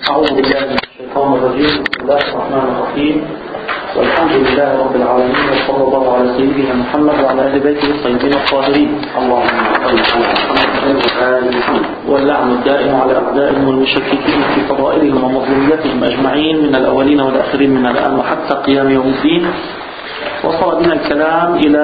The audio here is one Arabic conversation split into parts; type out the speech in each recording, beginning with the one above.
أعوذ بالله من الشيطان الرجيم. بسم الله الرحمن الرحيم، والحمد لله رب العالمين، وصلى الله على سيدنا محمد وعلى آل بيته الطيبين الطاهرين. اللهم صل على محمد وآل محمد. واللعن الدائم على أعدائهم والمشككين في فضائلهم ومظلومياتهم أجمعين من الأولين والآخرين من الآن وحتى قيام يوم الدين. وصل بنا الكلام إلى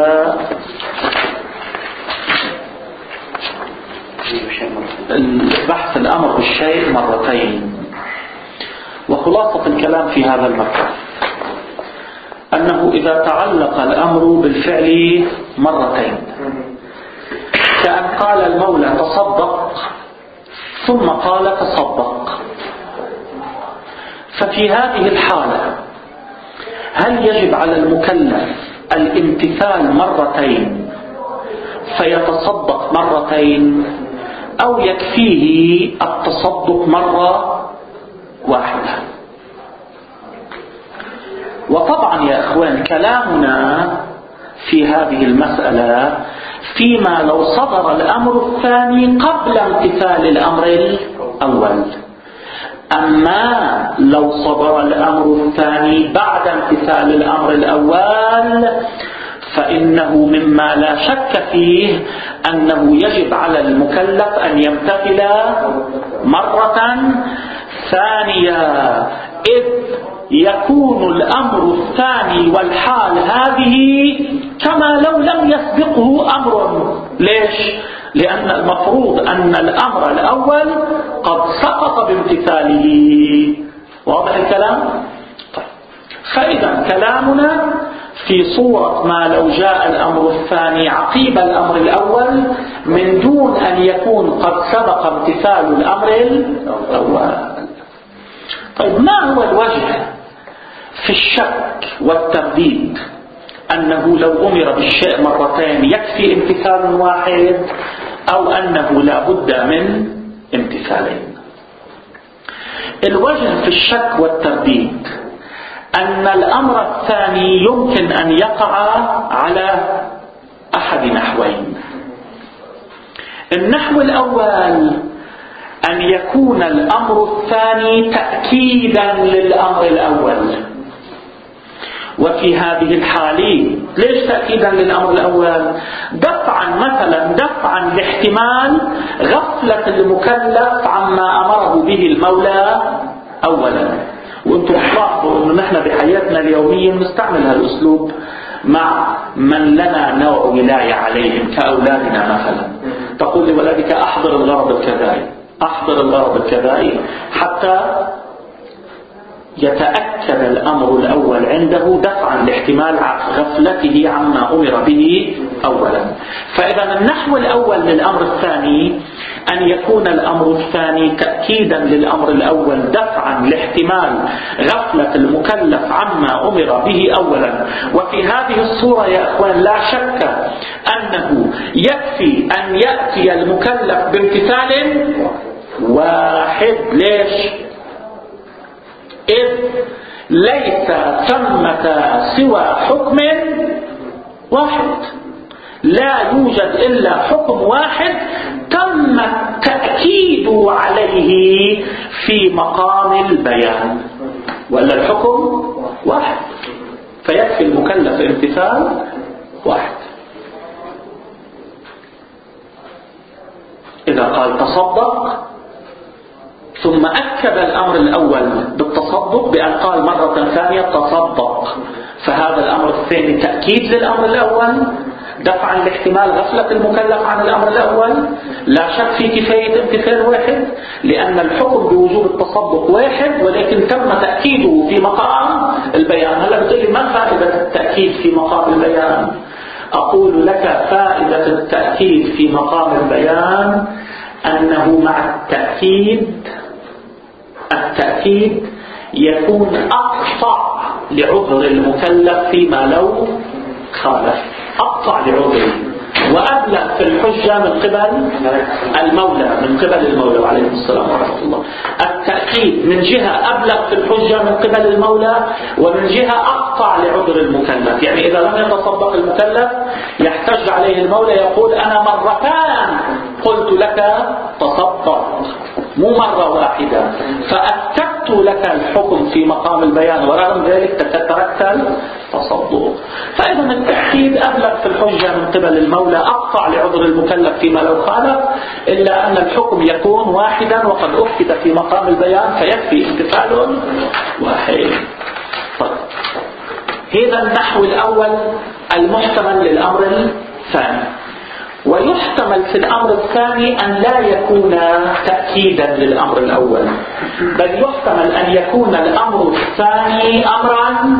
البحث الأمر بالشيء مرتين، وخلاصة الكلام في هذا المبحث أنه إذا تعلق الأمر بالفعل مرتين، كأن قال المولى تصدق ثم قال تصدق، ففي هذه الحالة هل يجب على المكلف الامتثال مرتين فيتصدق مرتين، أو يكفيه التصدق مرة واحدة؟ وطبعا يا أخوان كلامنا في هذه المسألة فيما لو صدر الأمر الثاني قبل امتثال الأمر الأول. أما لو صدر الأمر الثاني بعد امتثال الأمر الأول فإنه مما لا شك فيه أنه يجب على المكلف أن يمتثل مرة ثانية، إذ يكون الأمر الثاني والحال هذه كما لو لم يسبقه أمر. ليش؟ لأن المفروض أن الأمر الأول قد سقط بامتثاله. واضح الكلام؟ طيب. فإذا كلامنا في صورة ما لو جاء الأمر الثاني عقيب الأمر الأول من دون أن يكون قد سبق امتثال الأمر الأول. طيب، ما هو الوجه في الشك والترديد أنه لو أمر بالشيء مرتين يكفي امتثال واحد، أو أنه لا بد من امتثالين؟ الوجه في الشك والترديد أن الأمر الثاني يمكن أن يقع على أحد نحوين. النحو الأول أن يكون الأمر الثاني تأكيدا للأمر الأول، وفي هذه الحالة ليش تأكيدا للأمر الأول؟ دفعا لاحتمال غفلة المكلف عما أمره به المولى أولا. وانتم تلاحظوا انه نحن بحياتنا اليومية نستعمل هالاسلوب مع من لنا نوع ولاية عليهم كأولادنا مثلا. تقول لولدك احضر الغرض الكذائي، احضر الغرض الكذائي، حتى يتأكد الأمر الأول عنده دفعا لاحتمال غفلته عما أمر به أولا. فإذا النحو الأول للأمر الثاني أن يكون الأمر الثاني تأكيدا للأمر الأول دفعا لاحتمال غفلة المكلف عما أمر به أولا. وفي هذه الصورة يا أخوان لا شك أنه يكفي أن يأتي المكلف بامتثال واحد. ليش؟ إذ ليس ثمة سوى حكم واحد، لا يوجد إلا حكم واحد تم التأكيد عليه في مقام البيان، وإلا الحكم واحد، فيكفي المكلف امتثال واحد. إذا قال تصدق ثم أكد الأمر الأول بالتصدق بأن قال مرة ثانية تصدق، فهذا الأمر الثاني تأكيد للأمر الأول دفعا لاحتمال غفلة المكلف عن الأمر الأول. لا شك في كفاية امتثال واحد، لأن الحكم بوجوب التصدق واحد، ولكن تم تأكيده في مقام البيان. هلا بتقول لي ما فائدة التأكيد في مقام البيان؟ أقول لك فائدة التأكيد في مقام البيان أنه مع التأكيد يكون أقطع لعذر المكلف فيما لو خالف، أقطع لعذره وأبلغ في الحجة من قبل المولى عليه السلام ورحمة الله. التأكيد من جهة أبلغ في الحجة من قبل المولى، ومن جهة أقطع لعذر المكلف. يعني إذا لم يتصدق المكلف يحتج عليه المولى يقول أنا مرتان قلت لك تصدق، مو مرة واحدة، فأكدت لك الحكم في مقام البيان ورغم ذلك تركت التصدق. فإذا التأكيد أبلغ في الحجة من قبل المولى، أقطع لعذر المكلف فيما لو خالف، إلا أن الحكم يكون واحدا وقد أكد في مقام البيان فيكفي امتثال واحد. طيب. هذا النحو الأول المحتمل للأمر الثاني. ويحتمل في الأمر الثاني أن لا يكون تأكيدا للأمر الأول، بل يحتمل أن يكون الأمر الثاني أمرا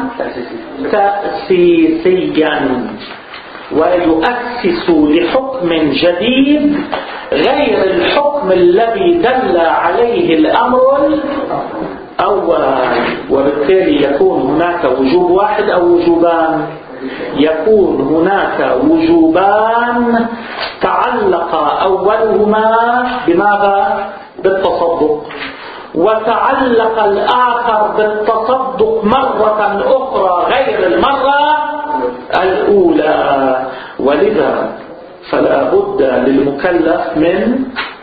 تأسيسيا ويؤسس لحكم جديد غير الحكم الذي دل عليه الأمر الأول، وبالتالي يكون هناك وجوب واحد أو وجوبان. يكون هناك وجوبان تعلق أولهما بماذا؟ بالتصدق، وتعلق الآخر بالتصدق مرة أخرى غير المرة الأولى. ولذا فلا بد للمكلف من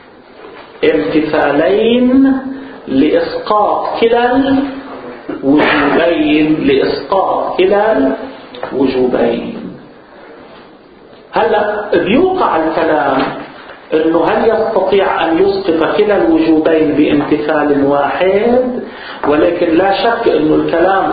امتثالين لإسقاط كلا الوجوبين. هلا بيوقع الكلام انه هل يستطيع ان يسقط كلا الوجوبين بامتثال واحد، ولكن لا شك انه الكلام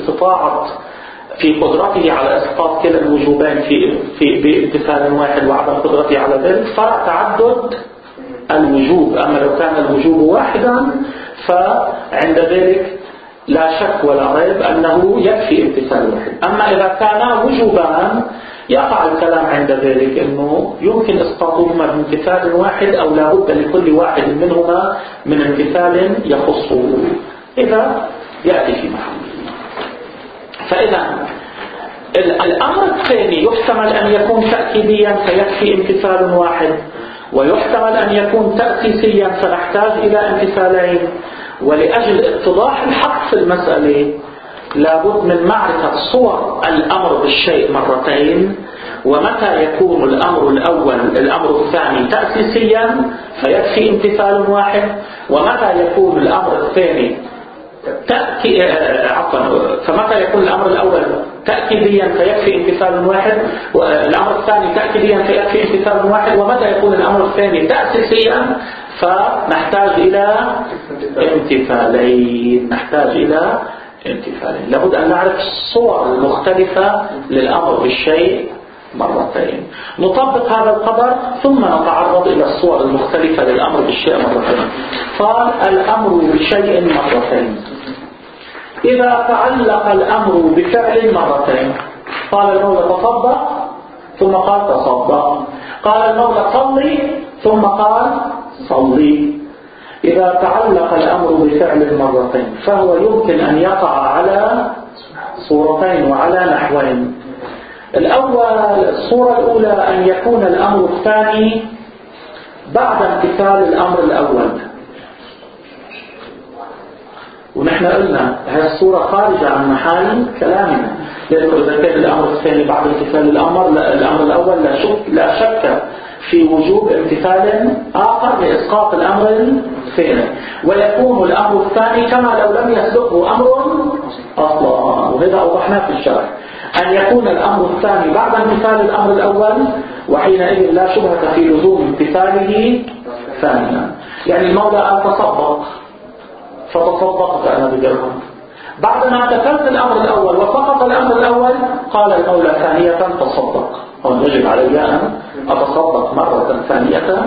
في قدرته على اسقاط كلا الوجوبين بامتثال واحد وعدم قدرته على ذلك فرع تعدد الوجوب. اما لو كان الوجوب واحدا فعند ذلك لا شك ولا ريب أنه يكفي امتثال واحد. أما إذا كانا وجوبان يقع الكلام عند ذلك أنه يمكن إسقاطهما بامتثال واحد أو لا بد لكل واحد منهما من امتثال يخصه إذا يأتي في محله. فإذا الأمر الثاني يحتمل أن يكون تأكيديا فيكفي امتثال واحد، ويحتمل أن يكون تأسيسيا فنحتاج إلى امتثالين. ولأجل اتضاح الحق في المسألة لابد من معرفة صور الأمر بالشيء مرتين، ومتى يكون الأمر الثاني تأسيسيا فيكفي امتثال واحد، ومتى يكون الأمر الثاني فمتى يكون الأمر الأول تأكيديا فيكفي امتثال واحد، والأمر الثاني تأكيديا فيكفي امتثال واحد، ومتى يكون الأمر الثاني تأسيسيا فنحتاج إلى امتثالين. لابد أن نعرف الصور المختلفة للأمر بالشيء مرتين. نطبق هذا القدر ثم نتعرض إلى الصور المختلفة للأمر بالشيء مرتين. قال الأمر بشيء مرتين. إذا تعلق الأمر بفعل مرتين، قال المولى تصدق ثم قال تصدق، قال المولى صلي ثم قال صلي. إذا تعلق الأمر بفعل مرتين فهو يمكن أن يقع على صورتين وعلى نحوين. الصورة الأولى أن يكون الأمر الثاني بعد امتثال الأمر الأول، ونحن قلنا هذه الصورة خارجة عن محل كلامنا، لأنه إذا كان الأمر الثاني بعد امتثال الأمر الأول لا شك في وجوب امتثال آخر لإسقاط الأمر الثاني، ويكون الأمر الثاني كما لو لم يسبقه أمر أصلا. وهذا أوضحناه في الشرح، أن يكون الأمر الثاني بعد امتثال الأمر الأول، وحينئذ لا شبهة في لزوم امتثاله ثانيا. يعني المولى أن تصدق فتصدقت أنا بدرهم، بعدما امتثلت الأمر الأول وسقط الأمر الأول قال المولى ثانية تصدق، يجب علي أن أتصدق مرة ثانية.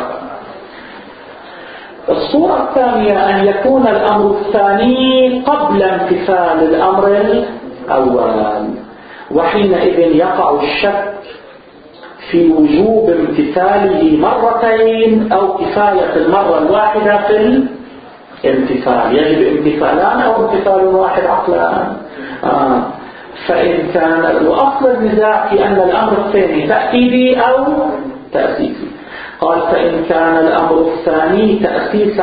الصورة الثانية أن يكون الأمر الثاني قبل امتثال الأمر الأول، وحينئذ يقع الشك في وجوب امتثاله مرتين أو كفاية المرة الواحدة في الامتثال. يجب امتثالان أو امتثال واحد عقلان. فإن كان وأصل النزاع في أن الأمر الثاني تأكيدي أو تأسيسي. قال فإن كان الأمر الثاني تأسيسا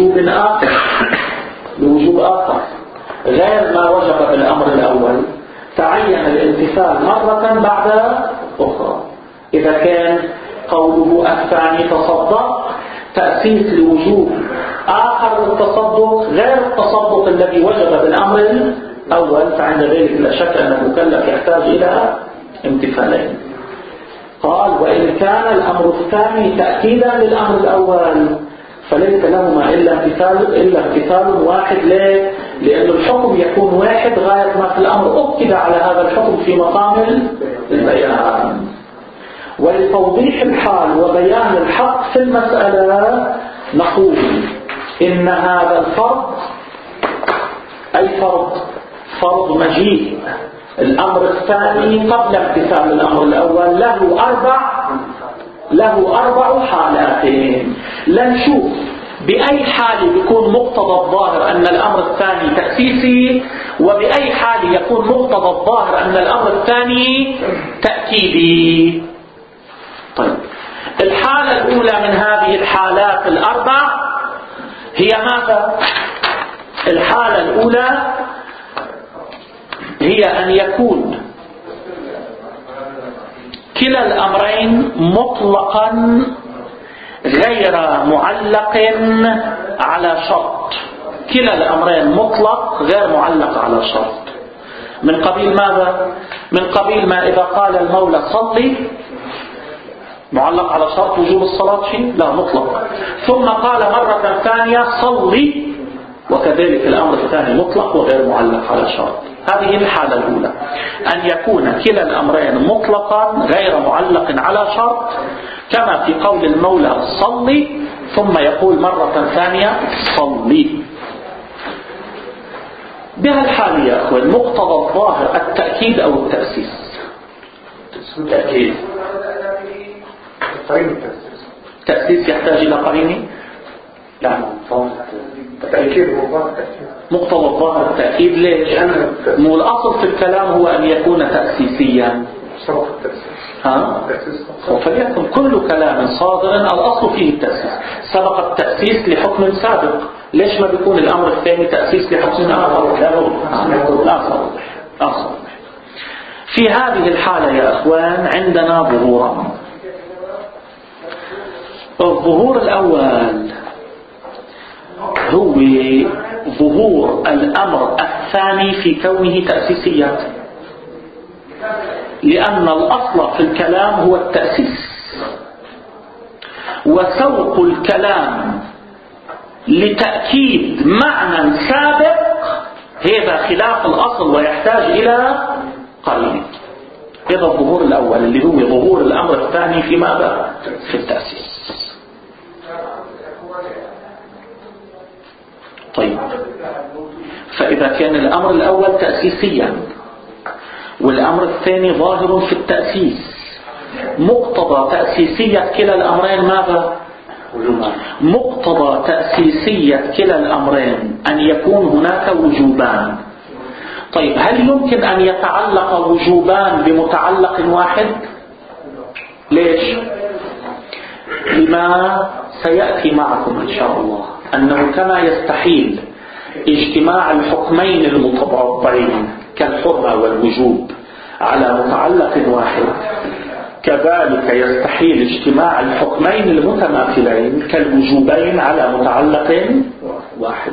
لوجوب آخر غير ما وجب بالأمر الأول تعين الامتثال مرة بعد أخرى. إذا كان قوله الثاني تصدق تأسيس لوجوب غير التصرف الذي وجب بالأمر الأول، فعند ذلك لا شك أن المكلف يحتاج إلى امتثالين. قال: وإن كان الأمر الثاني تأكيدا للأمر الأول فليس لهما إلا امتثال واحد. ليه؟ لأن الحكم يكون واحد غاية ما في الأمر أكد على هذا الحكم في مقام البيان. ولتوضيح الحال وبيان الحق في المسألة نقول إن هذا الفرض، أي فرض مجيء الأمر الثاني قبل امتثال الأمر الأول، له أربع حالات. لنشوف بأي حال يكون مقتضى الظاهر أن الأمر الثاني تأسيسي، وبأي حال يكون مقتضى الظاهر أن الأمر الثاني تأكيدي. طيب، الحالة الأولى من هذه الحالات الأربع هي ماذا؟ الحالة الأولى هي أن يكون كلا الأمرين مطلقا غير معلق على شرط. كلا الأمرين مطلق غير معلق على شرط. من قبيل ماذا؟ من قبيل ما إذا قال المولى صلي، معلق على شرط وجوب الصلاة شيء؟ لا، مطلق. ثم قال مرة ثانية صلي، وكذلك الأمر الثاني مطلق وغير معلق على شرط. هذه الحالة الأولى، أن يكون كلا الأمرين مطلقا غير معلق على شرط، كما في قول المولى صلي ثم يقول مرة ثانية صلي. بها الحال يا أخوة المقتضى الظاهر التأكيد أو التأسيس؟ التأكيد. التأسيس يحتاج إلى قرينة؟ لا، التأكيد مقتضى الظاهر التأكيد. ليش؟ مو الأصل في الكلام هو أن يكون تأسيسيا. فليكن كل كلام صادر الأصل فيه التأسيس. سبق التأسيس لحكم سابق، ليش ما بيكون الأمر الثاني تأسيس لحكم آخر؟ آخر. في هذه الحالة يا أخوان عندنا ظهوران. الظهور الأول هو ظهور الأمر الثاني في كونه تأسيسيا، لأن الأصل في الكلام هو التأسيس، وسوق الكلام لتأكيد معنى سابق هذا خلاف الأصل ويحتاج إلى قرينة. هذا الظهور الأول اللي هو ظهور الأمر الثاني في ماذا؟ في التأسيس. طيب، فإذا كان الأمر الأول تأسيسيا والأمر الثاني ظاهر في التأسيس، مقتضى تأسيسية كلا الأمرين ماذا؟ مقتضى تأسيسية كلا الأمرين أن يكون هناك وجوبان. طيب، هل يمكن أن يتعلق وجوبان بمتعلق واحد؟ ليش؟ لما سيأتي معكم إن شاء الله أنه كما يستحيل اجتماع الحكمين المتضادين كالحرمة والوجوب على متعلق واحد، كذلك يستحيل اجتماع الحكمين المتماثلين كالوجوبين على متعلق واحد.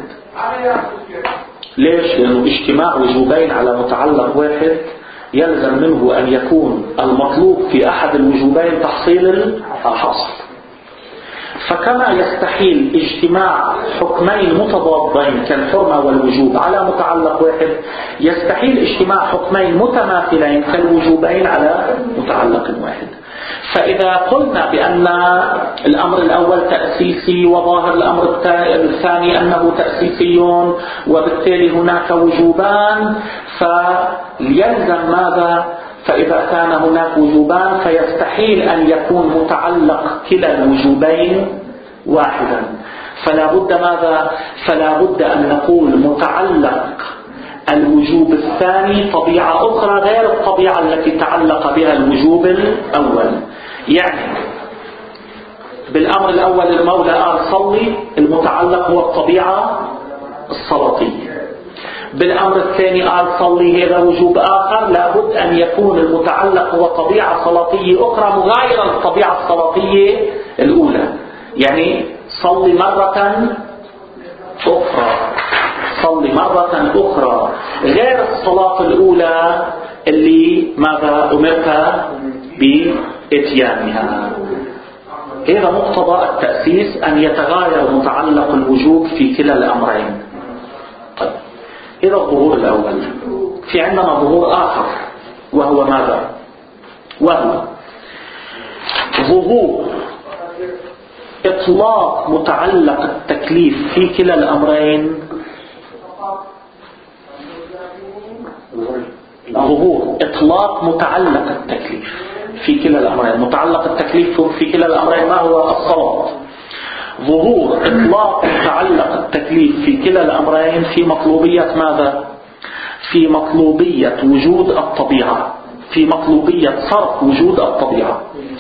ليش؟ لأنه اجتماع وجوبين على متعلق واحد يلزم منه أن يكون المطلوب في أحد الوجوبين تحصيل الحاصل. فكما يستحيل اجتماع حكمين متضادين كالحرمة والوجوب على متعلق واحد، يستحيل اجتماع حكمين متماثلين كالوجوبين على متعلق واحد. فإذا قلنا بأن الأمر الأول تأسيسي وظاهر الأمر الثاني أنه تأسيسي وبالتالي هناك وجوبان، فيلزم ماذا؟ فإذا كان هناك وجوبان فيستحيل أن يكون متعلق كلا الوجوبين واحدا، فلا بد ماذا؟ فلا بد أن نقول متعلق الوجوب الثاني طبيعة أخرى غير الطبيعة التي تعلق بها الوجوب الأول. يعني بالأمر الأول المولى قال صلي، المتعلق هو الطبيعة الصلاتية. بالأمر الثاني قال صلي، هذا وجوب آخر، لابد أن يكون المتعلق هو طبيعة صلاتية أخرى مغايرة للطبيعة الصلاتية الأولى. يعني صلي مرة أخرى، مرة أخرى غير الصلاة الأولى اللي ماذا أمرت بإتيانها. هذا مقتضى التأسيس، أن يتغاير متعلق الوجوب في كلا الأمرين. طيب، هذا الظهور الأول. في عندنا ظهور آخر، وهو ماذا؟ وهو ظهور إطلاق متعلق التكليف في كلا الأمرين. ظهور إطلاق متعلق التكليف في كلا الأمرين. متعلق التكليف في كلا الأمرين ما هو؟ الصلاة. ظهور إطلاق متعلق التكليف في كلا الأمرين في مطلوبية ماذا؟ في مطلوبية وجود الطبيعة، في مطلوبية صرف وجود الطبيعة.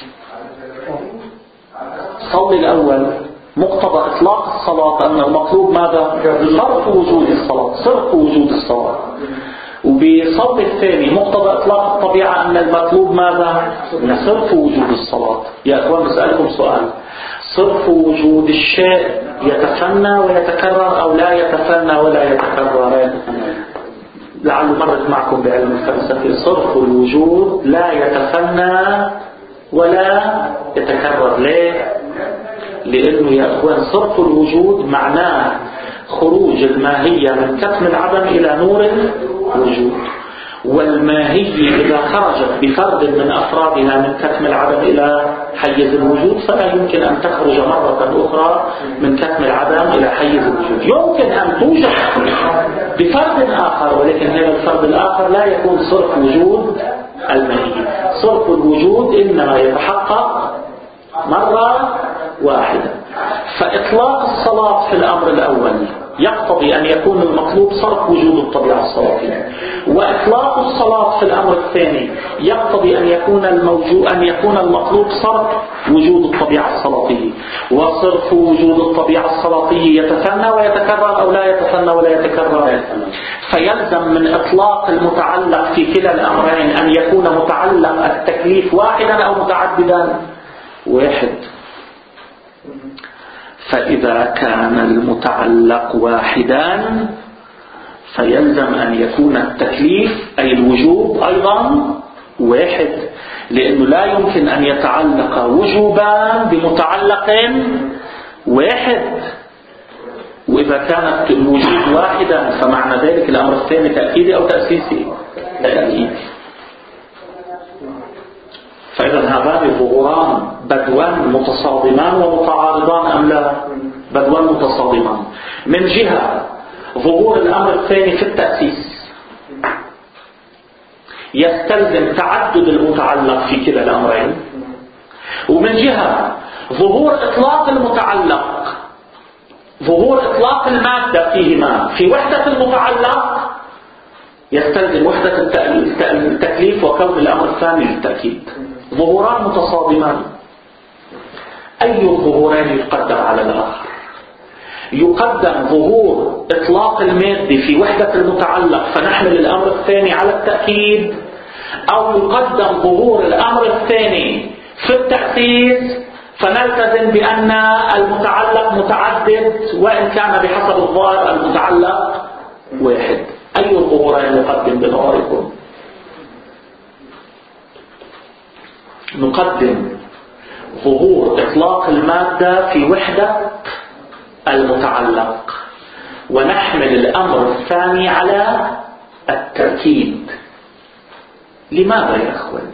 صلي الأول مقتضى إطلاق الصلاة أن المطلوب ماذا؟ صرف وجود الصلاة، صرف وجود الصلاة. وبصوت الثاني مقتضى إطلاق الطبيعة أن المطلوب ماذا؟ صرف وجود الصلاة. يا أخوان بسألكم سؤال، صرف وجود الشيء يتفنى ويتكرر أو لا يتفنى ولا يتكرر؟ لعل مرت معكم بعلم الفلسفة، صرف الوجود لا يتفنى ولا يتكرر. ليه؟ لأنه يا أخوان صرف الوجود معناه خروج الماهية من كتم العدم إلى نور الوجود، والماهية إذا خرجت بفرد من أفرادها من كتم العدم إلى حيز الوجود فلا يمكن أن تخرج مرة أخرى من كتم العدم إلى حيز الوجود. يمكن أن توجد بفرد آخر، ولكن هذا الفرد الآخر لا يكون صرف وجود الماهية. صرف الوجود إنما يتحقق مرة واحدة. فإطلاق الصلاة في الأمر الأول يقتضي أن يكون المطلوب صرف وجود الطبيعة الصلاتية، وإطلاق الصلاة في الأمر الثاني يقتضي أن يكون المطلوب صرف وجود الطبيعة الصلاتية. وصرف وجود الطبيعة الصلاتية يتثنى ويتكرر أو لا يتثنى ولا يتكرر. فيلزم من إطلاق المتعلق في كلا الأمرين أن يكون متعلق التكليف واحدا أو متعددا؟ واحد. فإذا كان المتعلق واحدا فيلزم أن يكون التكليف أي الوجوب أيضا واحد، لأنه لا يمكن أن يتعلق وجوبان بمتعلق واحد. وإذا كانت الوجوب واحدا فمعنى ذلك الأمر الثاني تأكيدي أو تأسيسي؟ تأكيدي. فإذا هذان الظهوران بدوان متصادمان ومتعارضان أم لا؟ بدوان متصادمان. من جهة ظهور الأمر الثاني في التأسيس يستلزم تعدد المتعلق في كلا الأمرين، ومن جهة ظهور إطلاق المتعلق، ظهور إطلاق المادة فيهما في وحدة المتعلق يستلزم وحدة التكليف وكون الأمر الثاني للتأكيد. ظهوران متصادمان. أي الظهورين يقدم على الآخر؟ يقدم ظهور إطلاق المادة في وحدة المتعلق فنحمل الأمر الثاني على التأكيد، أو يقدم ظهور الأمر الثاني في التأسيس فنلتزم بأن المتعلق متعدد وإن كان بحسب الظاهر المتعلق واحد. أي الظهورين نقدم بنظركم؟ نقدم ظهور إطلاق المادة في وحدة المتعلق ونحمل الأمر الثاني على التأكيد. لماذا يا أخوان؟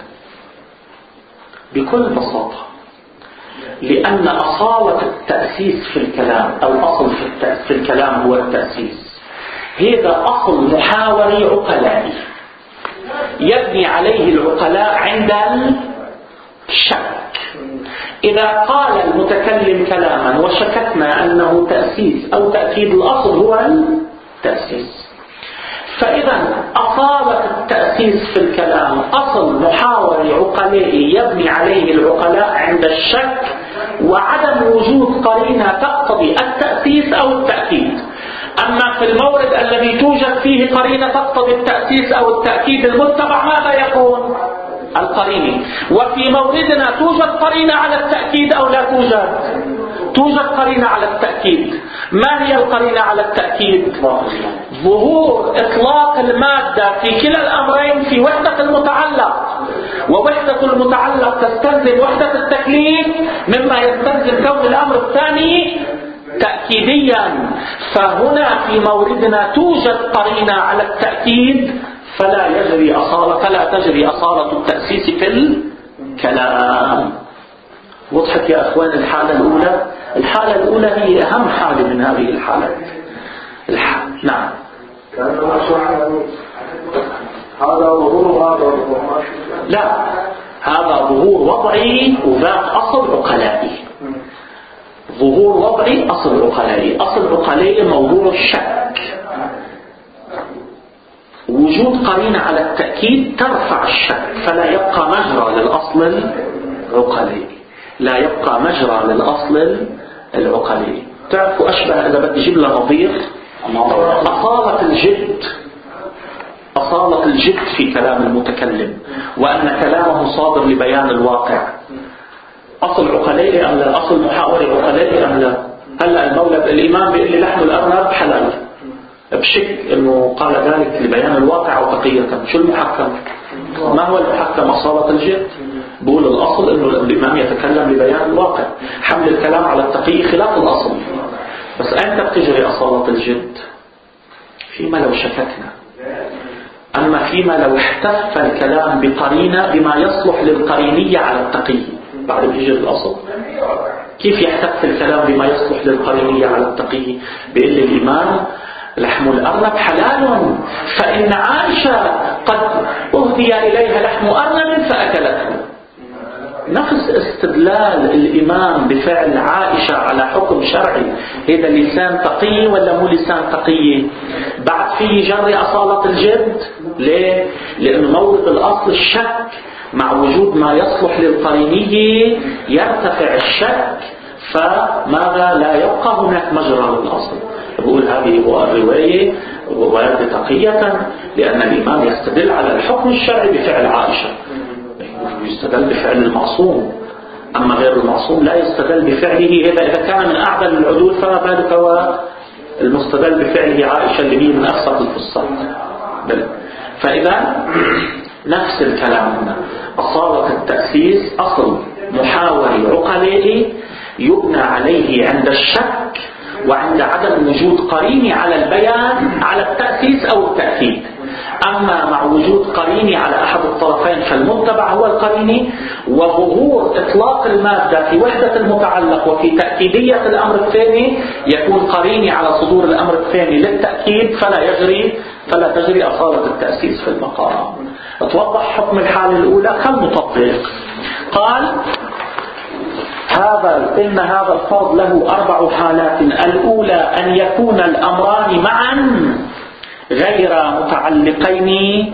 بكل بساطة لأن أصالة التأسيس في الكلام، الأصل في الكلام هو التأسيس. هذا أصل محاوري عقلائي يبني عليه العقلاء عند الشك. إذا قال المتكلم كلاما وشككنا أنه تأسيس أو تأكيد، الأصل هو التأسيس. فإذا أصالة التأسيس في الكلام أصل محاوري عقلائي يبني عليه العقلاء عند الشك وعدم وجود قرينة تقتضي التأسيس أو التأكيد. أما في المورد الذي توجد فيه قرينة تقتضي التأسيس أو التأكيد المتبع ماذا يكون؟ القرينة. وفي موردنا توجد قرينة على التأكيد أو لا توجد؟ توجد قرينة على التأكيد. ما هي القرينة على التأكيد؟ التأكيد؟ ظهور إطلاق المادة في كلا الأمرين في وحدة المتعلق، ووحدة المتعلق تستلزم وحدة التكليف، مما يستلزم كون الأمر الثاني تأكيديا. فهنا في موردنا توجد قرينة على التأكيد، فلا تجري أصالة التأسيس في الكلام. وضحت يا أخوان الحالة الأولى؟ الحالة الأولى هي أهم حالة من هذه الحالات. نعم. هذا ظهور لا، هذا ظهور وضعي وذات أصل عقلائي. ظهور وضعي أصل عقلائي. أصل عقلائي موضوع الشك. وجود قرينة على التأكيد ترفع الشك، فلا يبقى مجرى للأصل العقلائي. لا يبقى مجرى للأصل العقلائي. تعرفوا أشبه إذا بدي أجيب له نظير أصالة الجد في كلام المتكلم، وأن كلامه صادر لبيان الواقع. أصل عقلائي أم لا؟ أصل محاوري عقلائي أم لا؟ هلا المولى الإمام بيقول لي لحم الأرنب حلال بشك أنه قال ذلك لبيان الواقع وتقية. شو المحكم؟ ما هو المحكم؟ أصالة الجد. بقول الأصل أنه الإمام يتكلم لبيان الواقع. حمل الكلام على التقية خلاف الأصل. بس أنت بتجري أصالة الجد فيما لو شككنا. أما فيما لو احتف الكلام بقرينة بما يصلح للقرينية على التقية، بعد بيجري الأصل. كيف يحتف الكلام بما يصلح للقرينية على التقية؟ بيقول الإمام لحم الأرنب حلال، فإن عائشة قد أهدي إليها لحم أرنب فأكلته. نفس استدلال الإمام بفعل عائشة على حكم شرعي، هذا لسان تقي ولا مو لسان تقي؟ بعد فيه جري أصالة الجد. ليه؟ لأن مورد الأصل الشك، مع وجود ما يصلح للقرينية يرتفع الشك، فماذا؟ لا يبقى هناك مجرى للأصل. بقول هذه هو الرواية واردة تقية، لأن الإمام يستدل على الحكم الشرعي بفعل عائشة، يستدل بفعل المعصوم. أما غير المعصوم لا يستدل بفعله. إذا كان من أعدل العدول فما بالك والمستدل بفعله عائشة اللي هي من أفسق الفساق. فإذا نفس الكلام هنا. أصالة التأسيس أصل محاوري عقلائي يبنى عليه عند الشك وعند عدم وجود قرينة على البيان على التأسيس أو التأكيد. أما مع وجود قرينة على أحد الطرفين فالمتبع هو القرينة، وظهور إطلاق المادة في وحدة المتعلق وفي تأكيدية الأمر الثاني يكون قرينة على صدور الأمر الثاني للتأكيد، فلا تجري أصالة التأسيس في المقام. توضح حكم الحالة الأولى. كالمطبق قال إن هذا الفرض له 4 حالات. الأولى أن يكون الأمران معا غير معلقين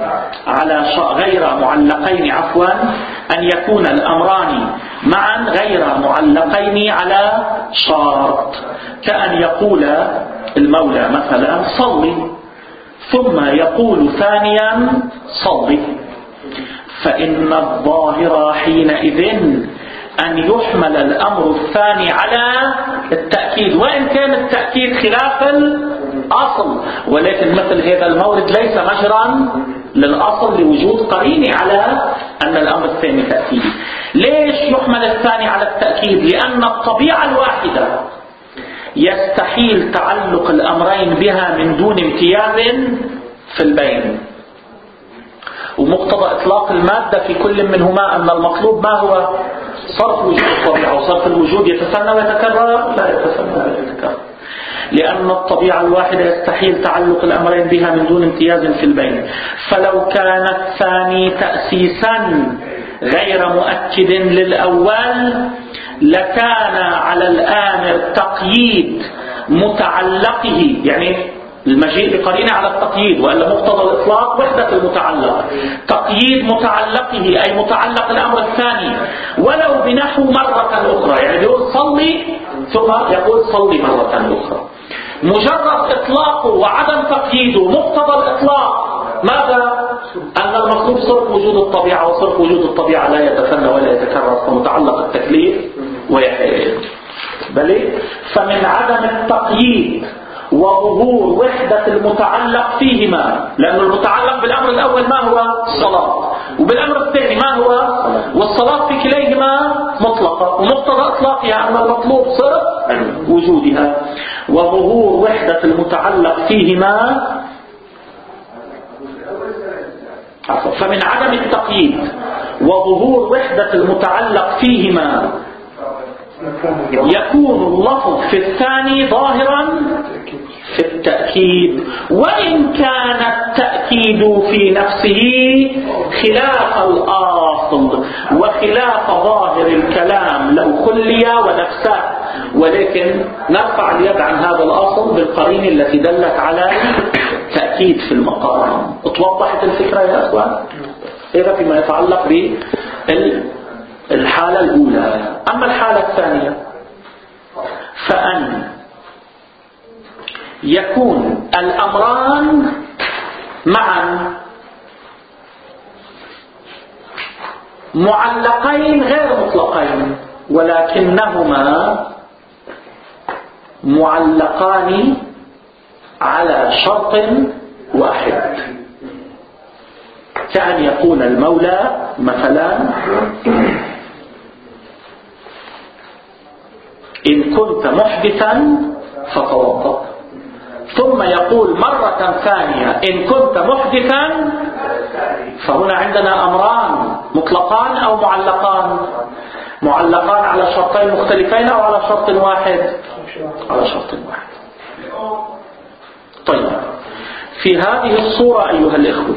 أن يكون الأمران معا غير معلقين على شرط، كأن يقول المولى مثلا صلي، ثم يقول ثانيا صلي، فإن الظاهر حينئذ أن يحمل الأمر الثاني على التأكيد، وإن كان التأكيد خلاف الأصل، ولكن مثل هذا المورد ليس مجرا للأصل لوجود قرينة على أن الأمر الثاني تأكيدي. ليش يحمل الثاني على التأكيد؟ لأن الطبيعة الواحدة يستحيل تعلق الأمرين بها من دون امتياز في البين، ومقتضى إطلاق المادة في كل منهما أن المطلوب ما هو؟ صرف وجود الطبيعة، وصرف الوجود يتثنى ويتكرر؟ لا يتثنى ويتكرر، لأن الطبيعة الواحدة يستحيل تعلق الأمرين بها من دون امتياز في البين. فلو كان الثاني تأسيسا غير مؤكد للأول لكان على الآمر تقييد متعلقه، يعني المجيء بقرينة على التقييد، وإلا مقتضى الإطلاق وحدة المتعلق، تقييد متعلقه أي متعلق الأمر الثاني ولو بنحو مرة أخرى، يعني يقول صلي ثم يقول صلي مرة أخرى. مجرد إطلاقه وعدم تقييده مقتضى الإطلاق ماذا؟ أن المطلوب صرف وجود الطبيعة، وصرف وجود الطبيعة لا يتثنى ولا يتكرر، فمتعلق التكليف ويحيد. بل فمن عدم التقييد وظهور وحدة المتعلق فيهما، لأن المتعلق بالأمر الأول ما هو؟ الصلاة، وبالأمر الثاني ما هو؟ والصلاة في كليهما مطلقة، ومقتضى إطلاقها أن المطلوب صرف وجودها. وظهور وحدة المتعلق فيهما، فمن عدم التقييد وظهور وحدة المتعلق فيهما يكون اللفظ في الثاني ظاهرا في التأكيد، وإن كان التأكيد في نفسه خلاف الأصل وخلاف ظاهر الكلام لو خلي ونفسه، ولكن نرفع اليد عن هذا الأصل بالقرينة التي دلت على تأكيد في المقام. اتوضحت الفكرة يا أخوان؟ هذا فيما يتعلق بالحالة الأولى. أما الحالة الثانية فأن يكون الأمران معا معلقين غير مطلقين، ولكنهما معلقان على شرط واحد، كأن يقول المولى مثلا: إن كنت محدثا فتوضأ، ثم يقول مرة ثانية: إن كنت محدثا. فهنا عندنا أمران مطلقان أو معلقان؟ معلقان على شرطين مختلفين أو على شرط واحد؟ على شرط واحد. طيب، في هذه الصورة أيها الإخوة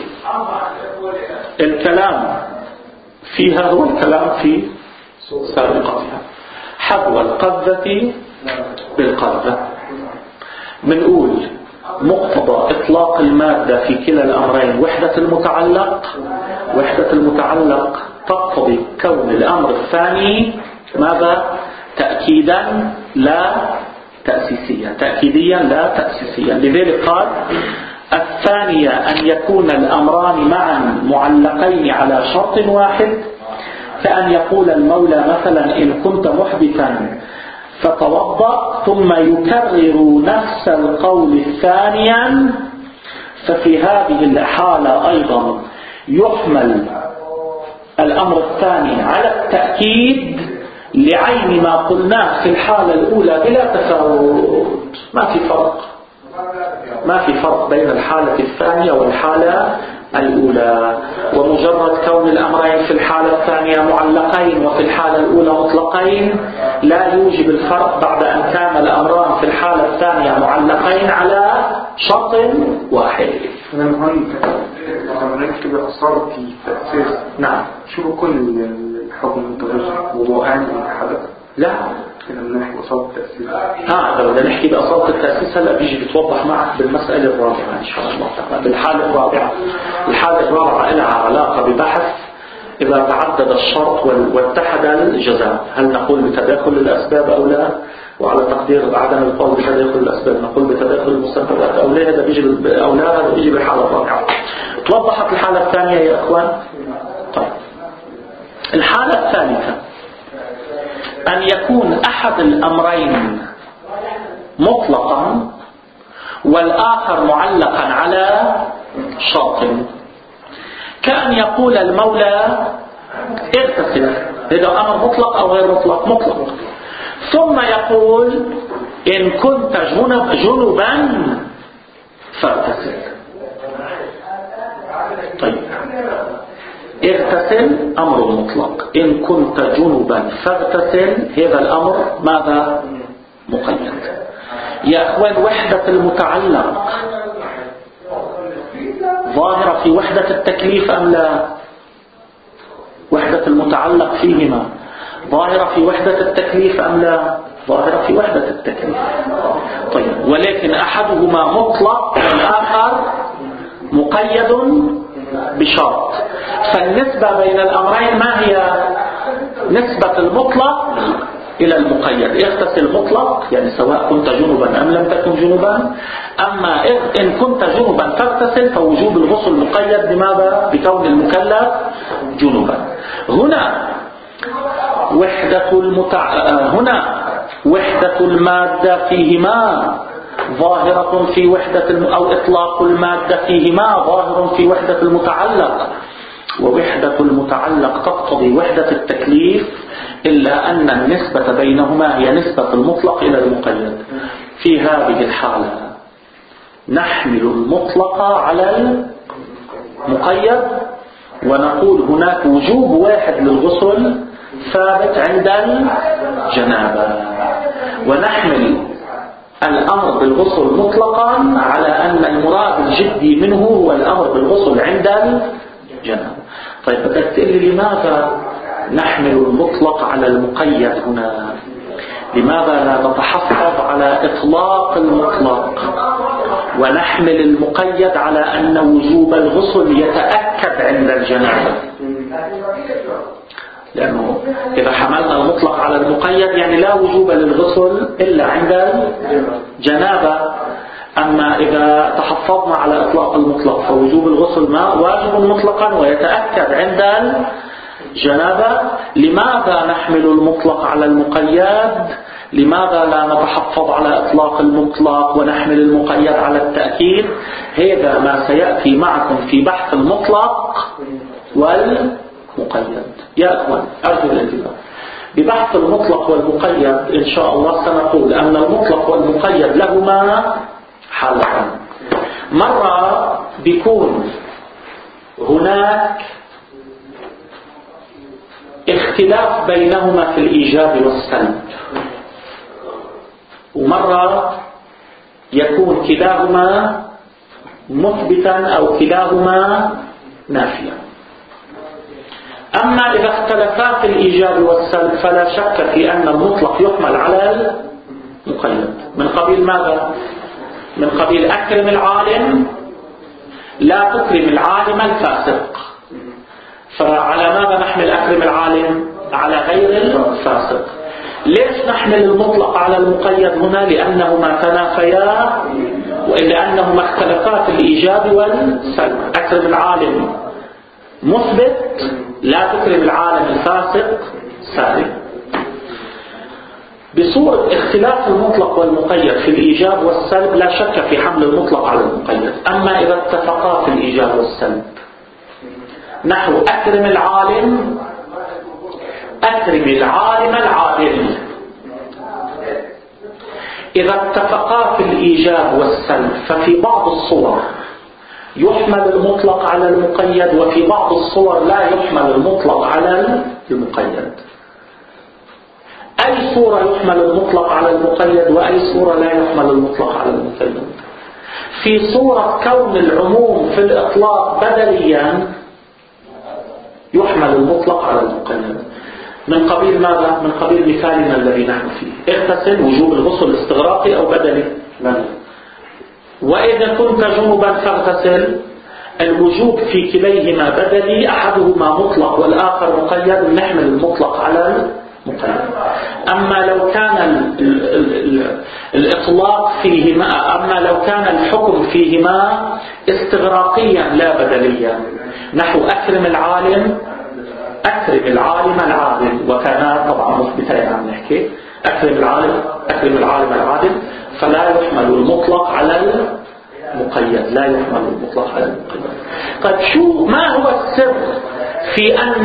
الكلام فيها هو الكلام في سابقتها، حذو القذة بالقذة. بنقول مقتضى إطلاق المادة في كلا الأمرين وحدة المتعلق. وحدة المتعلق تقتضي كون الأمر الثاني ماذا؟ تأكيدا لا تأسيسيا، تأكيديا لا تأسيسيا. لذلك قال: الثانية أن يكون الأمران معا معلقين على شرط واحد، كأن يقول المولى مثلا: إن كنت محدثا فتوضأ، ثم يكرر نفس القول ثانيا. ففي هذه الحالة أيضا يحمل الأمر الثاني على التأكيد لعين ما قلناه في الحالة الأولى بلا تفاوت. ما في فرق بين الحالة الثانية والحالة الأولى، ومجرد كون الأمرين في الحالة الثانية معلقين وفي الحالة الأولى مطلقين لا يوجب الفرق بعد أن كان الأمران في الحالة الثانية معلقين على شرط واحد. لما نكتب أصارة في تأسيس، نعم، شو كل الحكم المتغير وضوءان حدث؟ لا، من ناحية أصالة التأسيس. لو بدنا نحكي بأصالة التأسيس هلا بيجي بتوضح معك بالمسألة الرابعة إن شاء الله تعالى. بالحالة الرابعة، الحالة الرابعة لها علاقة ببحث إذا تعدد الشرط واتحد الجزاء، هل نقول بتداخل الأسباب أو لا؟ وعلى تقدير عدم القول بتداخل الأسباب نقول بتداخل المسببات أو لا. هذا بيجي أو لا، هذا بيجي بالحالة الرابعة. توضحت الحالة الثانية يا أخوان؟ طيب، الحالة الثالثة أن يكون أحد الأمرين مطلقا والآخر معلقا على شرط، كأن يقول المولى: اغتسل. هذا أمر مطلق أو غير مطلق؟ مطلق. ثم يقول: إن كنت جنبا فاغتسل. طيب، اغتسل أمر مطلق، إن كنت جنبا فاغتسل هذا الأمر ماذا؟ مقيد. يا أخوان، وحدة المتعلق ظاهرة في وحدة التكليف أم لا؟ وحدة المتعلق فيهما ظاهرة في وحدة التكليف أم لا؟ ظاهرة في وحدة التكليف. طيب، ولكن أحدهما مطلق والآخر مقيد بشرط. فالنسبة بين الأمرين ما هي؟ نسبة المطلق إلى المقيد. اغتسل مطلق يعني سواء كنت جنبا أم لم تكن جنبا. أما إن كنت جنبا فاغتسل فوجوب الغسل مقيد بماذا؟ بكون المكلف جنبا. هنا وحدة المادة فيهما ظاهرة في وحدة أو إطلاق المادة فيهما ظاهر في وحدة المتعلق، ووحدة المتعلق تقتضي وحدة التكليف، إلا أن النسبة بينهما هي نسبة المطلق إلى المقيد. في هذه الحالة نحمل المطلق على المقيد ونقول هناك وجوب واحد للغسل ثابت عند الجنابة، ونحمل الأمر بالغسل مطلقا على أن المراد الجدي منه هو الأمر بالغسل عند الجنابة. طيب بدك تقول لي لماذا نحمل المطلق على المقيد هنا؟ لماذا لا نتحفظ على إطلاق المطلق ونحمل المقيد على أن وجوب الغسل يتأكد عند الجنابة؟ لأنه إذا حملنا المطلق على المقيد يعني لا وجوب للغسل إلا عند الجنابة. أما إذا تحفظنا على إطلاق المطلق فوجوب الغسل ما واجب مطلقا ويتأكد عند الجنابة. لماذا نحمل المطلق على المقيد؟ لماذا لا نتحفظ على إطلاق المطلق ونحمل المقيد على التأكيد؟ هذا ما سيأتي معكم في بحث المطلق والمقيد. يا أخوان أرجو الانتباه، ببحث المطلق والمقيد إن شاء الله سنقول أن المطلق والمقيد لهما حالتان. مرة بيكون هناك اختلاف بينهما في الإيجاب والسلب، ومرة يكون كلاهما مثبتا أو كلاهما نافيا. أما إذا اختلفا في الإيجاب والسلب فلا شك في أن المطلق يحمل على المقيد. من قبيل ماذا؟ من قبيل أكرم العالم لا تكرم العالم الفاسق. فعلى ماذا نحمل أكرم العالم؟ على غير الفاسق. ليش نحمل المطلق على المقيد هنا؟ لأنهما تنافيا ولأنهما اختلفا في الإيجاب والسلب. أكرم العالم مثبت، لا تكرم العالم الفاسق سالب. بصورة اختلاف المطلق والمقيد في الإيجاب والسلب لا شك في حمل المطلق على المقيد. أما إذا اتفقا في الإيجاب والسلب نحو أكرم العالم أكرم العالم العادل، إذا اتفقا في الإيجاب والسلب ففي بعض الصور يحمل المطلق على المقيد وفي بعض الصور لا يحمل المطلق على المقيد. أي صورة يحمل المطلق على المقيد وأي صورة لا يحمل المطلق على المقيد؟ في صورة كون العموم في الإطلاق بدليا يحمل المطلق على المقيد. من قبيل ماذا؟ من قبيل مثالنا الذي نحن فيه، اغتسل، وجوب الغسل استغراقي أو بدلي؟ وإذا كنت جنبا فاغتسل، الوجوب في كليهما بدلي، أحدهما مطلق والآخر مقيد، نحمل المطلق على المقيد. أما لو كان الإطلاق فيهما، أما لو كان الحكم فيهما استغراقيا لا بدليا، نحو أكرم العالم أكرم العالم العادل، وكان طبعا مثبتين عم نحكي أكرم العالم العادل، فلا يحمل المطلق على المقيد، لا يحمل المطلق على المقيد. طيب ما هو السر في أن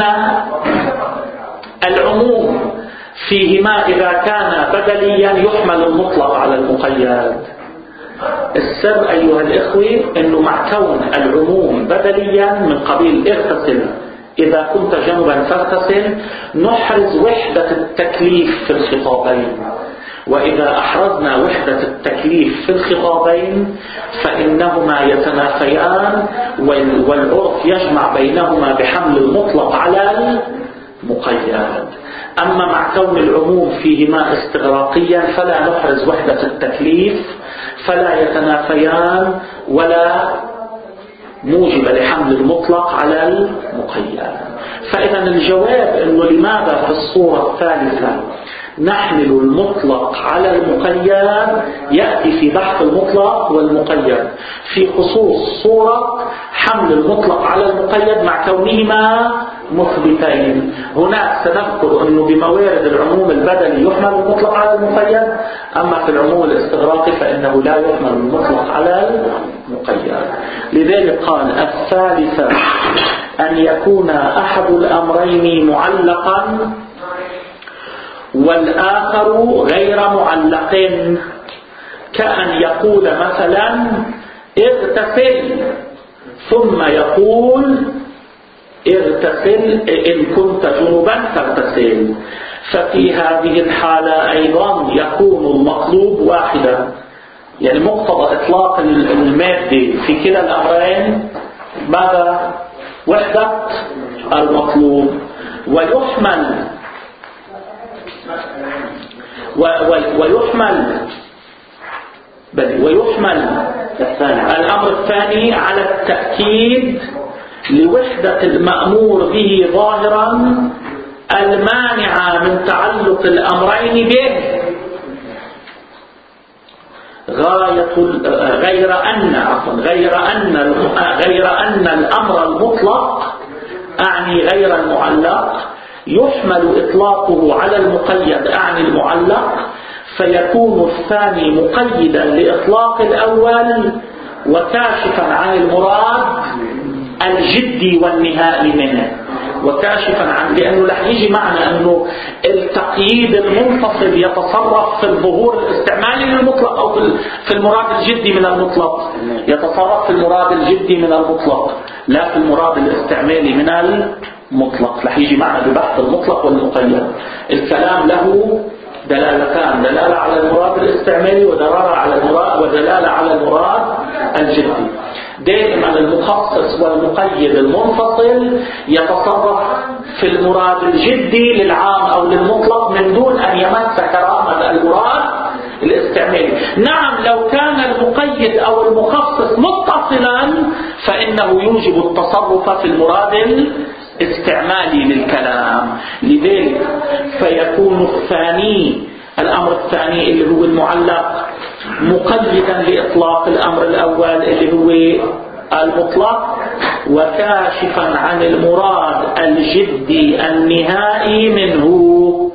العموم فيهما إذا كان بدليا يحمل المطلق على المقيد؟ السر أيها الإخوة أنه مع كون العموم بدليا من قبيل اغتسل إذا كنت جنبا فاغتسل، نحرز وحدة التكليف في الخطابين، وإذا أحرزنا وحدة التكليف في الخطابين فإنهما يتنافيان، والعرف يجمع بينهما بحمل المطلق على المقيد. أما مع كون العموم فيهما استغراقيا فلا نحرز وحدة التكليف، فلا يتنافيان ولا موجب لحمل المطلق على المقيد. فإذا الجواب أنه لماذا في الصورة الثالثة نحمل المطلق على المقيد يأتي في بحث المطلق والمقيد في خصوص صورة حمل المطلق على المقيد مع كونهما مثبتين. هناك سنذكر أنه بموارد العموم البدني يحمل المطلق على المقيد، أما في العموم الاستغراقي فإنه لا يحمل المطلق على المقيد. لذلك قال الثالثة أن يكون أحد الأمرين معلقا والآخر غير معلق، كأن يقول مثلا اغتسل ثم يقول اغتسل إن كنت جنبا فاغتسل، ففي هذه الحالة أيضا يكون المطلوب واحدا، يعني مقتضى إطلاق المادة في كلا الأمرين ماذا؟ وحدة المطلوب. ويحمل الأمر الثاني على التأكيد لوحدة المأمور به ظاهرا المانعة من تعلق الأمرين به، غير أن الأمر المطلق أعني غير المعلق يحمل إطلاقه على المقيد أعني المعلق، فيكون الثاني مقيدا لإطلاق الأول وكاشفا عن المراد الجدي والنهائي منه، وكاشفا عن، لأنه رح يجي معنا أنه التقييد المنفصل يتصرف في الظهور الاستعمالي للمطلق أو في المراد الجدي من المطلق، يتصرف في المراد الجدي من المطلق لا في المراد الاستعمالي من المطلق. رح يجي معنا ببحث المطلق والمقيد. الكلام له دلالتان، دلالة على المراد الاستعمالي ودلالة على المراد الجدي. دائما المخصص والمقيد المنفصل يتصرف في المراد الجدي للعام أو للمطلق من دون أن يمس كرامة المراد الاستعمالي. نعم لو كان المقيد أو المخصص متصلا فإنه يوجب التصرف في المراد الاستعمالي للكلام. لذلك فيكون الأمر الثاني اللي هو المعلق مقيدا لإطلاق الأمر الأول اللي هو المطلق وكاشفا عن المراد الجدي النهائي منه.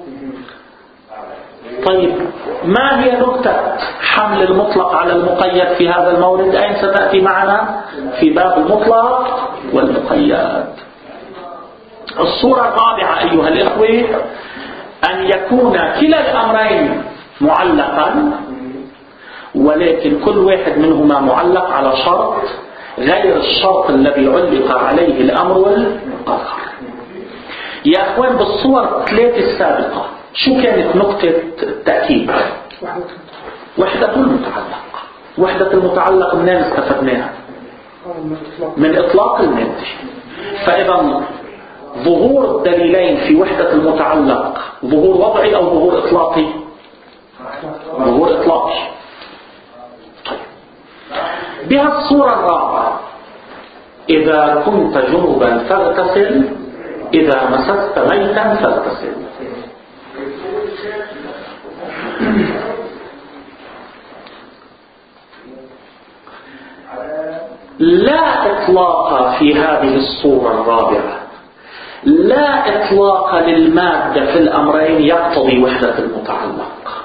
طيب ما هي نقطة حمل المطلق على المقيد في هذا المورد؟ أين ستأتي معنا؟ في باب المطلق والمقيد. الصورة الرابعة أيها الإخوة أن يكون كلا الأمرين معلقا، ولكن كل واحد منهما معلق على شرط غير الشرط الذي علق عليه الأمر الآخر. يا أخوان بالصور الثلاثة السابقة شو كانت نقطة التأكيد؟ وحدة المتعلق. وحدة المتعلق منين استفدناها؟ من إطلاق المادة. فإذا ظهور الدليلين في وحدة المتعلق ظهور وضعي أو ظهور إطلاقي؟ ظهور إطلاقي. طيب. بها الصورة الرابعة إذا كنت جنبا فاغتسل إذا مسست ميتا فاغتسل. لا إطلاق في هذه الصورة الرابعة، لا إطلاق للمادة في الأمرين يقتضي وحدة المتعلق.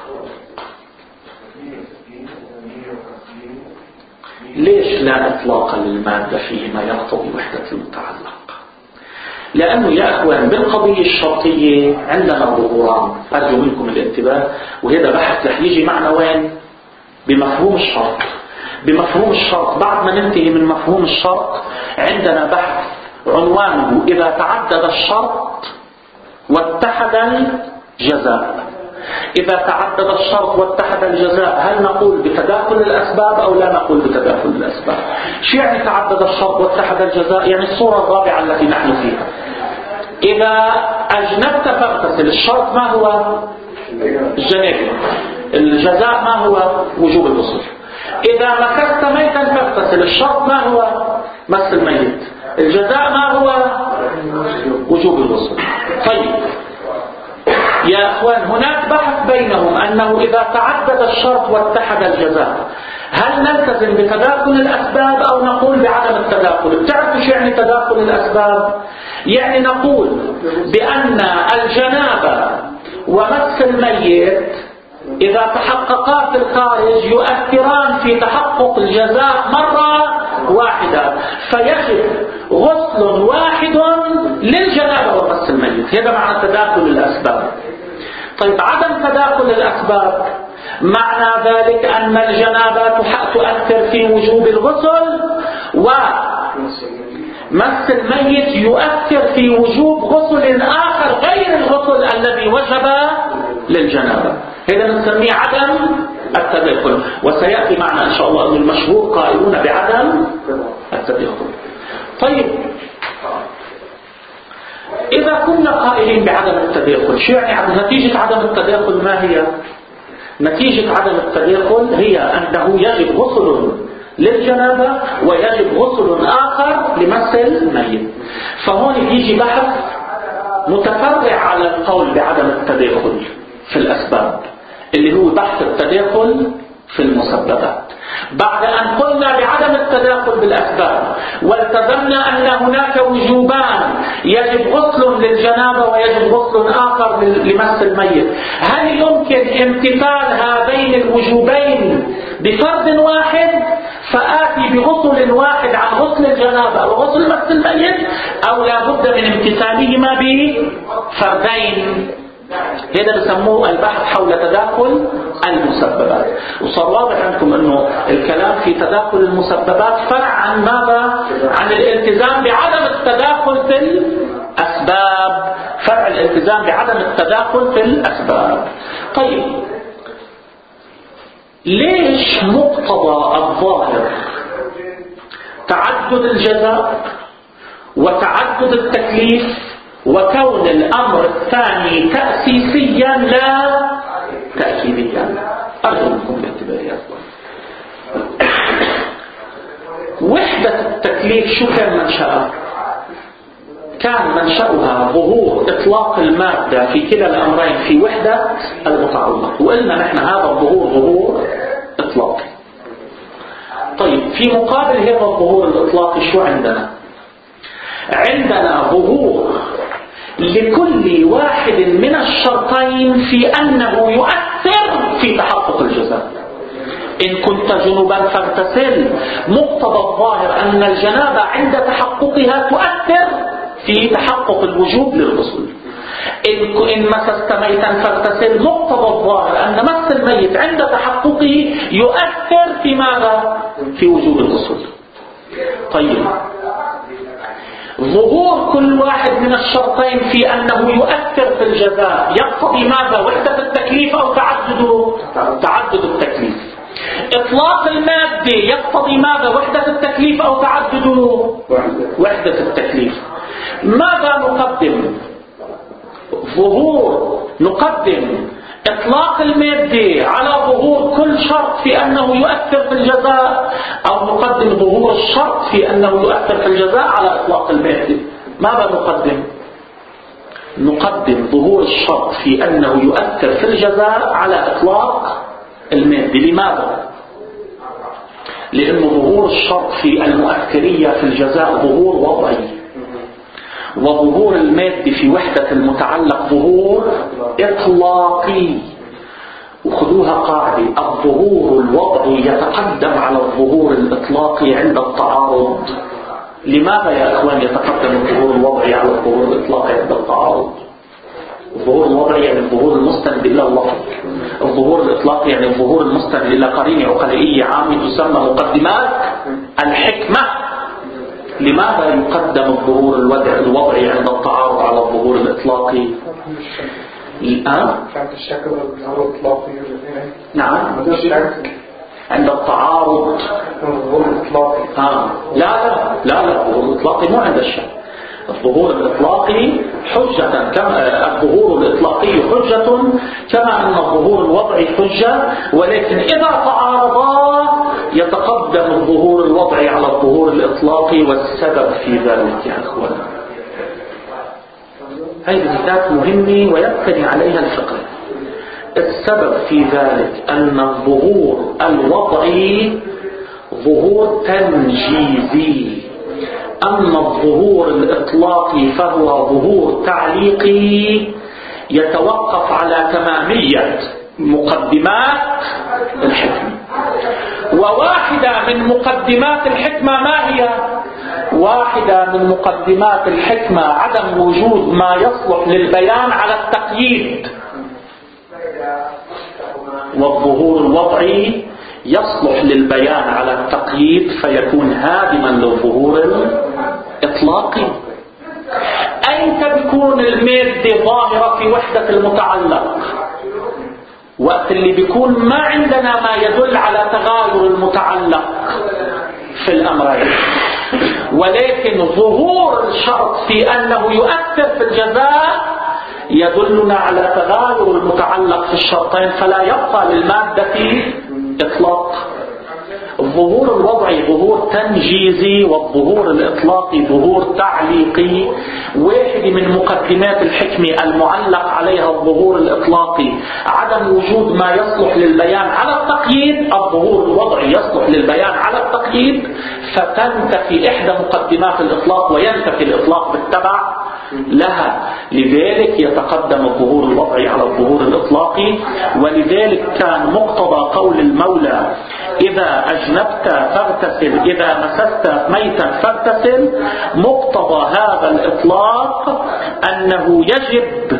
ليش لا إطلاق للمادة فيهما يقتضي وحدة المتعلق؟ لأنه يا أخوان بالقضية الشرطية عندنا ظهوران، أرجو منكم الانتباه، وهذا بحث رح يجي معنا وين؟ بمفهوم الشرط. بمفهوم الشرط بعد ما ننتهي من مفهوم الشرط عندنا بحث عنوانه إذا تعدد الشرط واتحد الجزاء. إذا تعدد الشرط واتحد الجزاء هل نقول بتداخل الأسباب أو لا نقول بتداخل الأسباب؟ شو يعني تعدد الشرط واتحد الجزاء؟ يعني الصورة الرابعة التي نحن فيها إذا أجنبت فاغتسل، الشرط ما هو؟ الجنابة. الجزاء ما هو؟ وجوب الغسل. إذا مسست ميتا فاغتسل، الشرط ما هو؟ مس الميت. الجزاء ما هو؟ وجوب الغسل. طيب يا أخوان هناك بحث بينهم أنه إذا تعدد الشرط واتحد الجزاء هل نلتزم بتداخل الأسباب أو نقول بعدم التداخل؟ بتعرفوا شو يعني تداخل الأسباب؟ يعني نقول بأن الجنابة ومس الميت إذا تحققا في الخارج يؤثران في تحقق الجزاء مرة واحدة، فيجب غسل واحد للجنابة ومس الميت. هذا معنى تداخل الأسباب. طيب عدم تداخل الأسباب معنى ذلك أن الجنابة تؤثر في وجوب الغسل، ومس الميت يؤثر في وجوب غسل آخر غير الغسل الذي وجب للجنابة. هذا نسميه عدم التداخل، وسيأتي معنا إن شاء الله أن المشهور قائلون بعدم التداخل. طيب إذا كنا قائلين بعدم التداخل، شو يعني نتيجة عدم التداخل؟ ما هي نتيجة عدم التداخل؟ هي أنه يجب غسل للجنابة ويجب غسل آخر لمس الميت. فهون يجي بحث متفرع على القول بعدم التداخل في الأسباب، اللي هو بحث التداخل في المسببات. بعد أن قلنا بعدم التداخل بالأسباب والتزمنا أن هناك وجوبان، يجب غسل للجنابة ويجب غسل آخر لمس الميت، هل يمكن امتثال هذين الوجوبين بفرض واحد فآتي بغسل واحد عن غسل الجنابة وغسل مس الميت، أو لا بد من امتثالهما بفردين؟ هذا بسموه البحث حول تداخل المسببات. وصار واضح عندكم انه الكلام في تداخل المسببات فرع عن ماذا؟ عن الالتزام بعدم التداخل في الاسباب، فرع الالتزام بعدم التداخل في الاسباب. طيب ليش مقتضى الظاهر تعدد الجزاء وتعدد التكليف وكون الأمر الثاني تأسيسيا لا تأكيديا؟ أرجو منكم الانتباه يا أخوان. وحدة التكليف شو كان منشأها؟ كان منشأها ظهور إطلاق المادة في كلا الأمرين في وحدة المتعلق، وقلنا نحن هذا الظهور ظهور إطلاقي. طيب في مقابل هذا الظهور الإطلاقي شو عندنا؟ عندنا ظهور لكل واحد من الشرطين في أنه يؤثر في تحقق الجزاء. إن كنت جنبا فاغتسل، مقتضى الظاهر أن الجنابة عند تحققها تؤثر في تحقق الوجوب للغسل. إن مسست ميتا فاغتسل، مقتضى الظاهر أن مس الميت عند تحققه يؤثر في ماذا؟ في وجوب الغسل. طيب ظهور كل واحد من الشرطين في أنه يؤثر في الجزاء يقتضي ماذا؟ وحدة التكليف أو تعدد التكليف. إطلاق المادة يقتضي ماذا؟ وحدة التكليف أو تعدد وحدة التكليف. ماذا نقدم؟ نقدم إطلاق المادة على ظهور كل شرط في أنه يؤثر في الجزاء، أو نقدم ظهور الشرط في أنه يؤثر في الجزاء على إطلاق المادة؟ ماذا نقدم؟ نقدم ظهور الشرط في أنه يؤثر في الجزاء على إطلاق المادة. لماذا؟ لأن ظهور الشرط في المؤثرية في الجزاء ظهور وضعي، وظهور المادة في وحدة المتعلق ظهور إطلاقي. وخذوها قاعدة: الظهور الوضعي يتقدم على الظهور الإطلاقي عند التعارض. لماذا يا إخوان يتقدم الظهور الوضعي على الظهور الإطلاقي عند التعارض؟ الظهور الوضعي يعني الظهور المستند إلى اللفظ، الظهور الإطلاقي يعني الظهور المستند إلى قرينة عقلائية عامة تسمى مقدمات الحكمة. لماذا يقدم الظهور الوضعي عند التعارض على الظهور الإطلاقي؟ نعم، عند التعارض. لا الظهور الإطلاقي مو عند الشك. الظهور الإطلاقي حجة، كما الظهور الإطلاقي حجة كما أن الظهور الوضعي حجة، ولكن إذا تعارضا يتقدم الظهور الوضعي على الظهور الإطلاقي. والسبب في ذلك يا أخوان، هذه ذات مهمة ويبتني عليها الفقه. السبب في ذلك أن الظهور الوضعي ظهور تنجيزي، أما الظهور الإطلاقي فهو ظهور تعليقي يتوقف على تمامية مقدمات الحكمة. وواحدة من مقدمات الحكمة ما هي؟ واحدة من مقدمات الحكمة عدم وجود ما يصلح للبيان على التقييد، والظهور الوضعي يصلح للبيان على التقييد فيكون هادما للظهور الإطلاقي. أين بيكون المادة ظاهرة في وحدة المتعلق؟ وقت اللي بيكون ما عندنا ما يدل على تغاير المتعلق في الأمرين، ولكن ظهور الشرط في أنه يؤثر في الجزاء يدلنا على تغاير المتعلق في الشرطين، فلا يبقى للمادة إطلاق. الظهور الوضعي ظهور تنجيزي، والظهور الإطلاقي ظهور تعليقي. واحد من مقدمات الحكمة المعلق عليها الظهور الإطلاقي عدم وجود ما يصلح للبيان على التقييد، الظهور الوضعي يصلح للبيان على التقييد، فتنتفي إحدى مقدمات الإطلاق وينتفي الإطلاق بالتبع لها. لذلك يتقدم الظهور الوضعي على الظهور الإطلاقي. ولذلك كان مقتضى قول المولى إذا أجنبت فاغتسل، إذا مسست ميتا فاغتسل، مقتضى هذا الإطلاق أنه يجب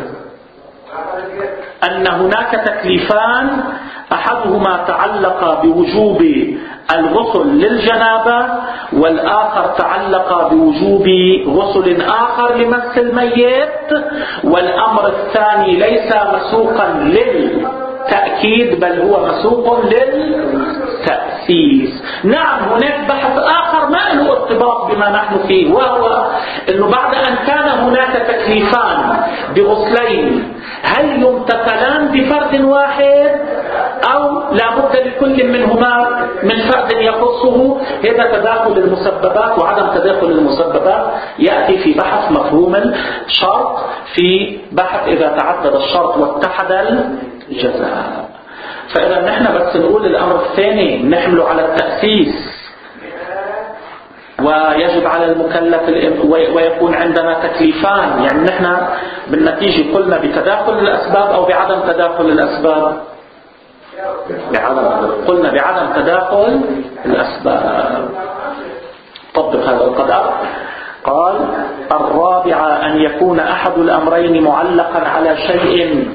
أن هناك تكليفان، أحدهما تعلق بوجوب الغسل للجنابة، والآخر تعلق بوجوب غسل آخر لمس الميت، والأمر الثاني ليس مسوقا للتأكيد بل هو مسوق للتأسيس. نعم هناك بحث آخر ما له ارتباط بما نحن فيه، وهو أنه بعد أن كان هناك تكليفان بغسلين هل يمتثلان بفرد واحد أو لابد لكل منهما من فرد يخصه؟ هذا تداخل المسببات وعدم تداخل المسببات يأتي في بحث مفهوم الشرط، في بحث إذا تعدد الشرط واتحد الجزاء. فإذا نحن بس نقول الأمر الثاني نحمله على التأسيس، ويجب على المكلف ويكون عندنا تكليفان. يعني نحن بالنتيجة قلنا بتداخل الأسباب أو بعدم تداخل الأسباب؟ قلنا بعدم تداخل الأسباب. طبق هذا القدر. قال الرابعة أن يكون أحد الأمرين معلقا على شيء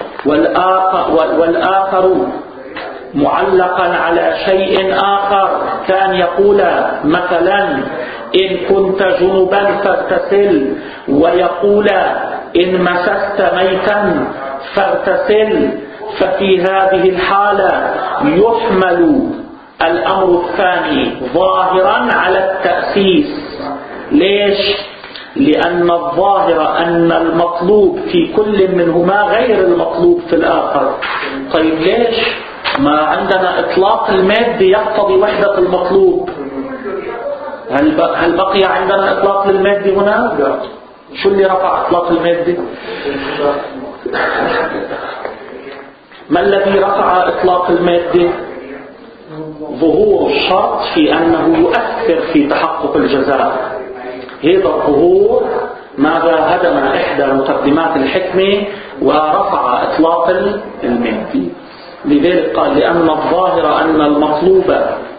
والآخر معلقا على شيء آخر، كان يقول مثلا إن كنت جنبا فاغتسل، ويقول إن مسست ميتا فاغتسل. ففي هذه الحالة يحمل الأمر الثاني ظاهرا على التأسيس. ليش؟ لأن الظاهر أن المطلوب في كل منهما غير المطلوب في الآخر. طيب ليش؟ ما عندنا إطلاق المادة يقتضي وحدة المطلوب. هل بقي عندنا إطلاق للمادة هنا؟ شو اللي رفع إطلاق المادة؟ ما الذي رفع إطلاق المادة؟ ظهور الشرط في أنه يؤثر في تحقق الجزاء. هذا الظهور ماذا هدم إحدى مقدمات الحكمة ورفع إطلاق المادة. لذلك قال لأن الظاهر أن المطلوب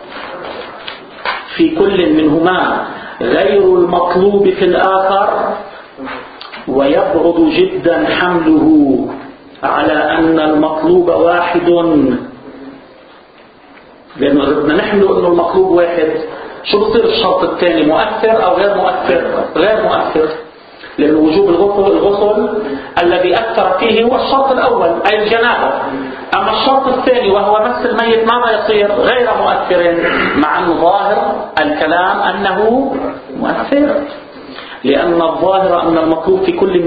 في كل منهما غير المطلوب في الآخر، ويبعد جدا حمله على أن المطلوب واحد. لأنه بدنا نحمله أنه المطلوب واحد، شو بصير الشرط الثاني؟ مؤثر أو غير مؤثر؟ غير مؤثر، لأن وجوب الغسل الذي أثر فيه هو الشرط الأول أي الجنابة. أما الشرط الثاني وهو مس الميت ماذا يصير؟ غير مؤثر، مع أن ظاهر الكلام أنه مؤثر. لأن الظاهر أن المطلوب في كل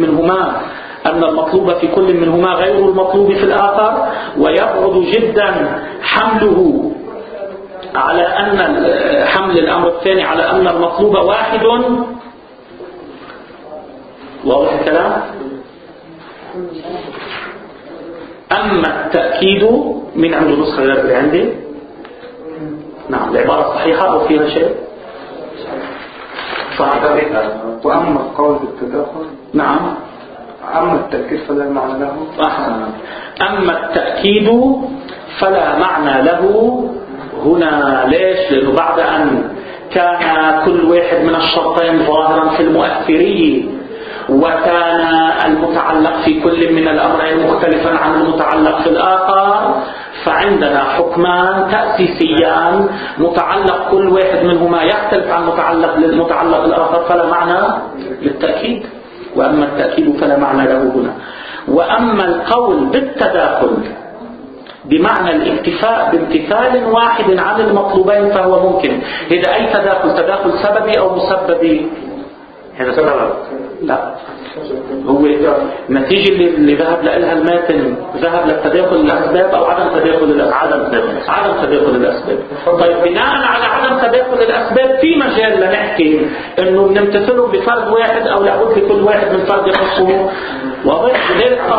منهما غير المطلوب في الآخر، ويبعد جدا حمله على أن حمل الأمر الثاني على أن المطلوب واحد. واضح الكلام؟ أما التأكيد، من عنده نسخة غير اللي عندي؟ نعم، العبارة صحيحة أو فيها شيء؟ صحيح. وأما القول بالتداخل، نعم. أما التأكيد فلا معنى له. أحسن. أما التأكيد فلا معنى له هنا. ليش؟ لأنه بعد أن كان كل واحد من الشرطين ظاهرا في المؤثري، وكان المتعلق في كل من الأمرين مختلفا عن المتعلق في الآخر، فعندنا حكمان تأسيسيان متعلق كل واحد منهما يختلف عن المتعلق الآخر، فلا معنى للتأكيد. وأما التأكيد فلا معنى له هنا. وأما القول بالتداخل بمعنى الاكتفاء بامتثال واحد عن المطلوبين فهو ممكن. إذا أي تداخل، تداخل سببي أو مسببي؟ هذا سبب؟ لا، هو النتيجة اللي ذهب لها الماتن ذهب للتداخل الأسباب أو عدم تداخل الأسباب؟ عدم تداخل الأسباب. طيب بناء على عدم تداخل الأسباب في مجال لنحكي إنه نمتثله بفرد واحد أو لابد لكل واحد من فرد يخصه. واضح؟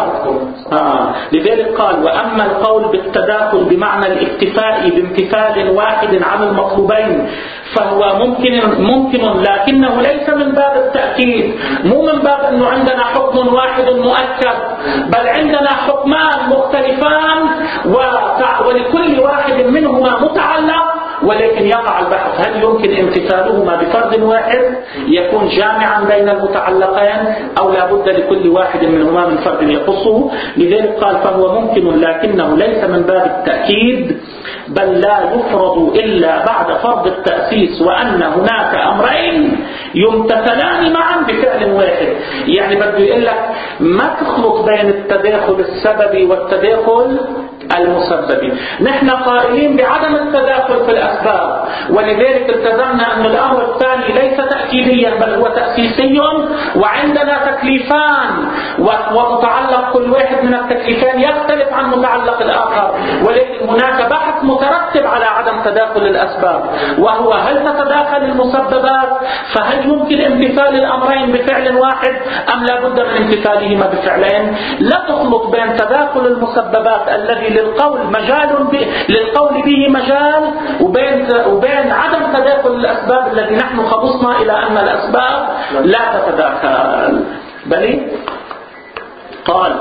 لذلك قال وأما القول بالتداخل بمعنى الاكتفاء بامتثال واحد عن المطلوبين فهو ممكن لكنه ليس من باب التأكيد، مو من باب أنه عندنا حكم واحد مؤكد، بل عندنا حكمان مختلفان ولكل واحد منهما متعلق، ولكن يقع البحث هل يمكن امتثالهما بفرد واحد يكون جامعا بين المتعلقين أو لا بد لكل واحد منهما من فرد يخصه. لذلك قال فهو ممكن لكنه ليس من باب التأكيد، بل لا يفرض إلا بعد فرض التأسيس وأن هناك أمرين يمتثلان معا بفعل واحد. يعني بده يقول لك ما تخلط بين التداخل السببي والتداخل المسببي. نحن قائلين بعدم التداخل في الأسباب، ولذلك التزمنا أن الأمر الثاني ليس تأكيديا بل هو تأسيسي، وعندنا تكليفان ومتعلق كل واحد من التكليفان يختلف عن متعلق الآخر، ولكن هناك بحث مترتب على عدم تداخل الأسباب، وهو هل تتداخل المسببات؟ فهل يمكن امتثال الأمرين بفعل واحد أم لا بد من امتثالهما بفعلين؟ لا تخلط بين تداخل المسببات الذي للقول به مجال وبين عدم تداخل الأسباب الذي نحن خلصنا إلى أن الأسباب لا تتداخل. بل قال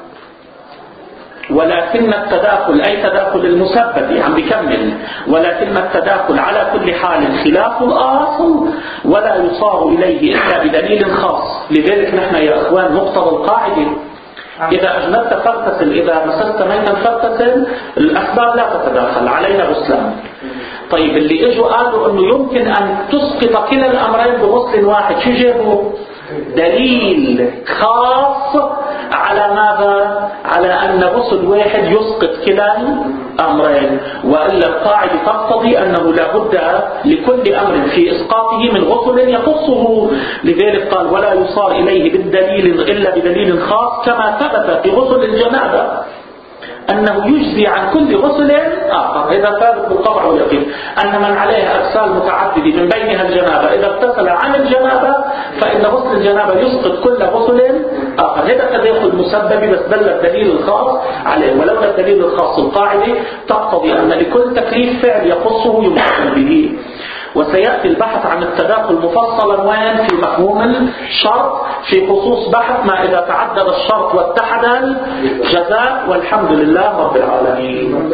ولكن التداخل أي تداخل المسبب عم بكمل، ولكن التداخل على كل حال خلاف الأصل ولا يصار إليه إلا بدليل خاص. لذلك نحن يا أخوان مقتضى القاعدة إذا أجنبت فاغتسل، إذا مسست ميتا فاغتسل، الأسباب لا تتداخل، علينا غسلان. طيب اللي اجوا قالوا انه يمكن ان تسقط كلا الامرين بغسل واحد، شو جابوا؟ دليل خاص على ماذا؟ على ان غسل واحد يسقط كلا الامرين، والا القاعده تقتضي انه لا بد لكل امر في اسقاطه من غسل يخصه. لذلك قال ولا يصار اليه بالدليل الا بدليل خاص، كما ثبت في غسل الجنابه أنه يجزي عن كل غسل آخر. إذا ثابت بالطبع واليقين أن من عليها أغسال متعددة من بينها الجنابة إذا اغتسل عن الجنابة فإن غسل الجنابة يسقط كل غسل آخر. هذا تداخل مسبب بس دل الدليل الخاص عليه، ولولا الدليل الخاص القاعدة تقتضي أن لكل تكليف فعل يخصه يمثل به. وسيأتي البحث عن التداخل مفصلا وين؟ في مفهوم الشرط، في خصوص بحث ما إذا تعدد الشرط واتحد الجزاء، والحمد لله رب العالمين.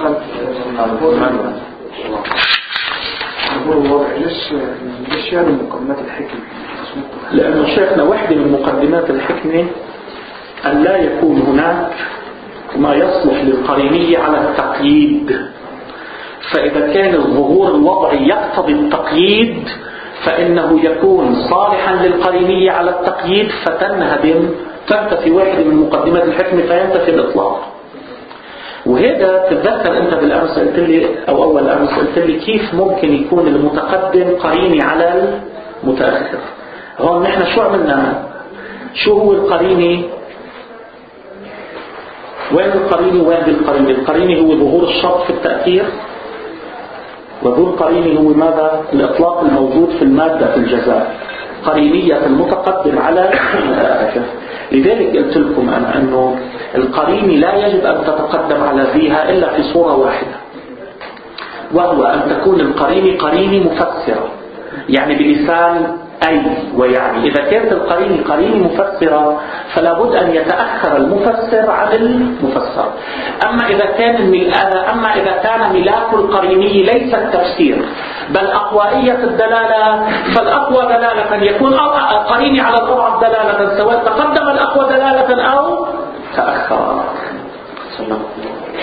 ليش يعني مقدمات الحكمة؟ لأن شيخنا واحدة من مقدمات الحكمة أن لا يكون هناك ما يصلح للقرينية على التقييد، فإذا كان الظهور الوضعي يقتضي التقييد فإنه يكون صالحا للقرينية على التقييد فتنهدم، تنتفي واحدة من مقدمات الحكمة فينتفي الإطلاق. وهذا تتذكر أنت بالأمس قلت لي أو أول أمس قلت لي كيف ممكن يكون المتقدم قريني على المتأخر. هون نحن شو عملنا؟ شو هو القريني؟ وين القريني وين القريني؟ القريني هو ظهور الشرط في التأثير، وذو القريني هو ماذا؟ الإطلاق الموجود في المادة في الجزاء. قرينية المتقدم على الآخر. لذلك قلت لكم أنا أنه القرينة لا يجب أن تتقدم على ذيها إلا في صورة واحدة، وهو أن تكون القرينة قرينة مفسرة، يعني بلسان أي ويعني. إذا كانت القرينة قرينة مفسرة فلا بد أن يتأخر المفسر عن المفسر. أما إذا كان ملاك القريني ليس التفسير بل أقوائية الدلالة، فالأقوى دلالة يكون قريني على الأضعف دلالة، سواء تقدم الأقوى دلالة أو تأخر.